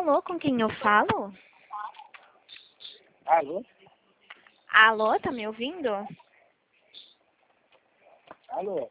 Alô, com quem eu falo? Alô? Alô, tá me ouvindo? Alô?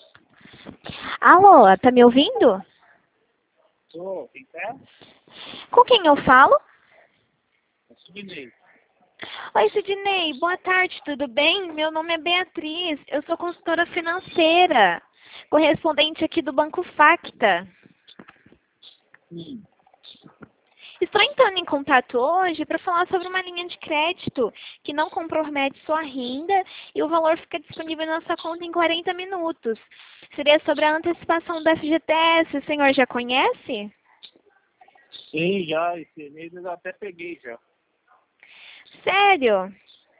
Alô, tá me ouvindo? Tô, quem tá? Com quem eu falo? Eu Sidney. Oi, Sidney, boa tarde, tudo bem? Meu nome é Beatriz, eu sou consultora financeira, correspondente aqui do Banco Facta. Sim. Estou entrando em contato hoje para falar sobre uma linha de crédito que não compromete sua renda e o valor fica disponível na sua conta em 40 minutos. Seria sobre a antecipação do FGTS, o senhor já conhece? Sim, já, esse mês eu até peguei já. Sério?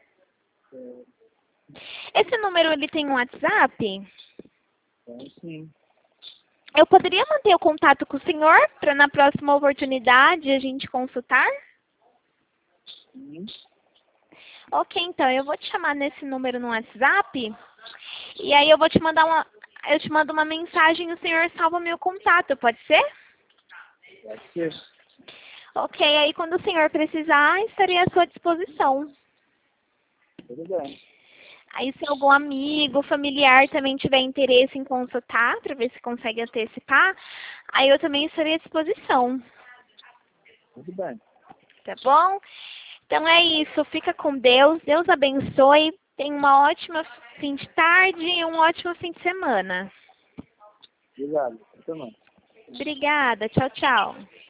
Esse número ele tem um WhatsApp? Então, sim. Eu poderia manter o contato com o senhor para na próxima oportunidade a gente consultar? Sim. Ok, então eu vou te chamar nesse número no WhatsApp e aí eu te mando uma mensagem e o senhor salva meu contato, pode ser? Pode ser. Ok, aí quando o senhor precisar, estarei à sua disposição. Tudo bem. Aí se algum amigo, familiar também tiver interesse em consultar, para ver se consegue antecipar, aí eu também estarei à disposição, Tudo bem. tá bom? Então é isso, fica com Deus, Deus abençoe, tenha uma ótima fim de tarde e um ótimo fim de semana. Obrigado. Eu também. Obrigada, tchau, tchau.